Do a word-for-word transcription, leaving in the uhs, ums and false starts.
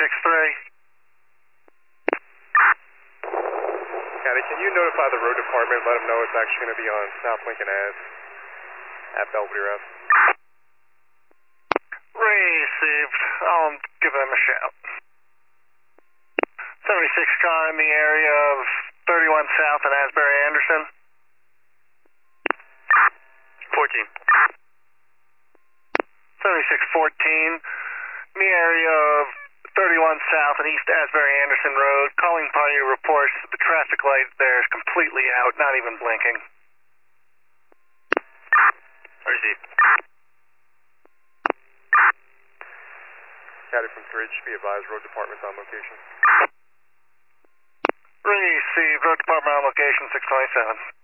six three. Caddy, can you notify the road department, let them know it's actually going to be on South Lincoln Ave at Belvedere Ave? Received. I'll give them a shout. seventy-six car in the area of thirty-one South and Asbury Anderson. fourteen. seventy-six fourteen in the area of thirty-one South and East Asbury Anderson Road. Calling party reports that the traffic light there is completely out, not even blinking. Received. Caddy from Ridge, be advised, road department's on location. Received. Road department on location six twenty-seven.